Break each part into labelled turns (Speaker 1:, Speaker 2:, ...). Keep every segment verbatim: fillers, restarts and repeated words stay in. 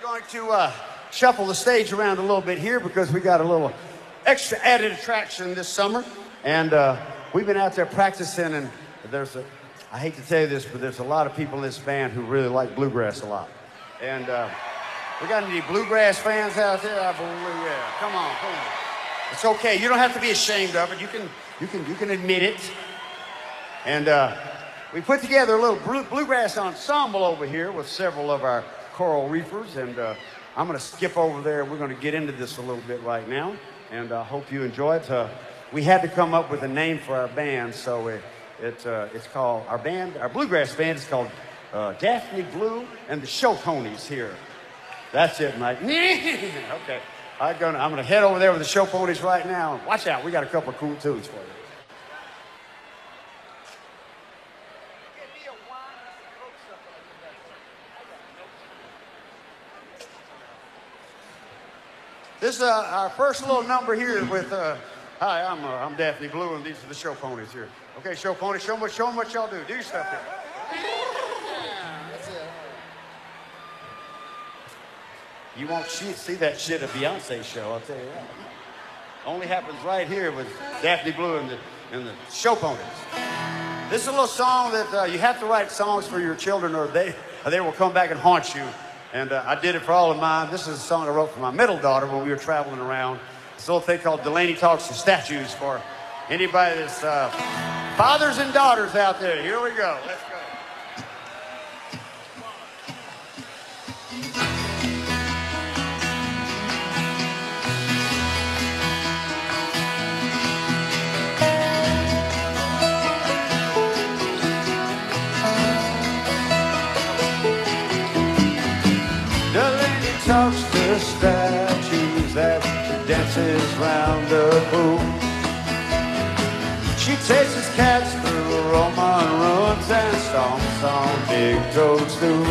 Speaker 1: going to uh, shuffle the stage around a little bit here because we got a little extra added attraction this summer. And uh, we've been out there practicing, and there's a, I hate to tell you this, but there's a lot of people in this band who really like bluegrass a lot. And uh, we got any bluegrass fans out there? I believe, yeah. Come on, come on. It's okay. You don't have to be ashamed of it. You can, you can, you can admit it. And uh, we put together a little blue, bluegrass ensemble over here with several of our coral reefers, and uh, I'm going to skip over there. We're going to get into this a little bit right now, and I uh, hope you enjoy it. Uh, we had to come up with a name for our band, so it, it, uh, it's called, our band, our bluegrass band is called uh, Daphne Blue and the Show Ponies here. That's it, Mike. Okay, I'm going to I'm gonna head over there with the Show Ponies right now. Watch out, we got a couple of cool tunes for you. This is uh, our first little number here with, uh, hi, I'm, uh, I'm Daphne Blue, and these are the Show Ponies here. Okay, Show Ponies, show them, show them what y'all do. Do your stuff here. You won't see that shit at Beyonce show, I'll tell you that. Only happens right here with Daphne Blue and the, and the Show Ponies. This is a little song that uh, you have to write songs for your children, or they, or they will come back and haunt you. And uh, I did it for all of mine. This is a song I wrote for my middle daughter when we were traveling around. This little thing called Delaney Talks to Statues for anybody that's uh, fathers and daughters out there. Here we go. Let's go. Talks to statues as she dances round the pool. She chases cats through Roman ruins and stomps on big toadstool.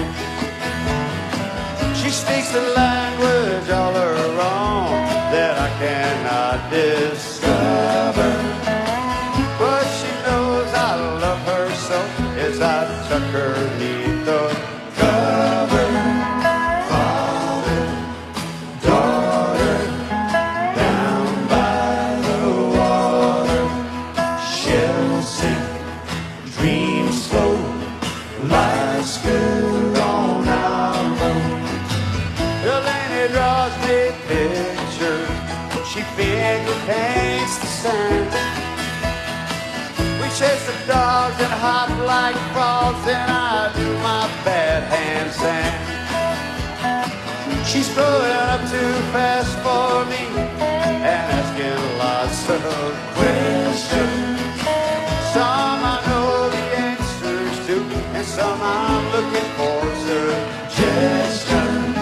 Speaker 1: She speaks the language all her own that I cannot discover, but she knows I love her so as I tuck her neath the cover. Paints the sand. We chase the dogs and hop like frogs, and I do my bad handstand. She's growing up too fast for me and asking lots of questions. Some I know the answers to, and some I'm looking for suggestions.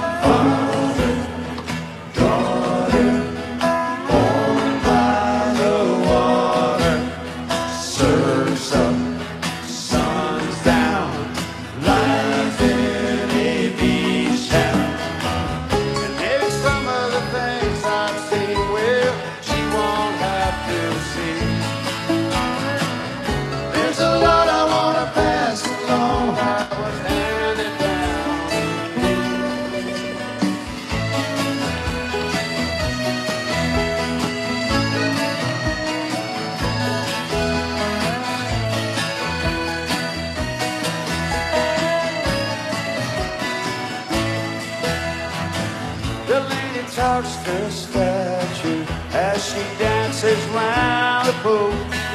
Speaker 1: Talks to statue as she dances round the pool.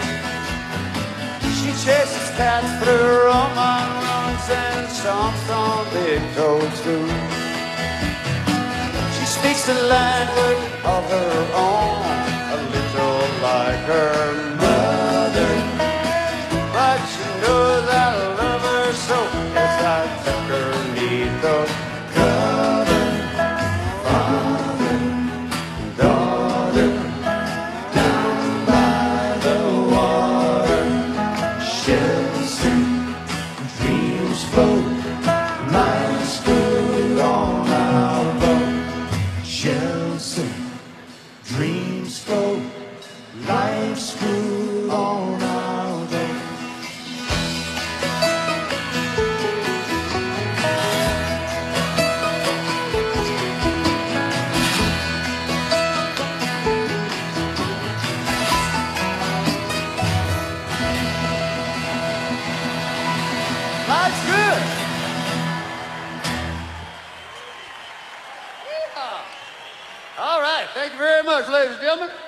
Speaker 1: She chases cats through Roman ruins and stomps on big toadstool. She speaks the language of her own, a little like her mother, but she knows I love her so as I tuck her neath the cover. Dreams flow, life's good. That's good. Yeehaw. All right. Thank you very much, ladies and gentlemen.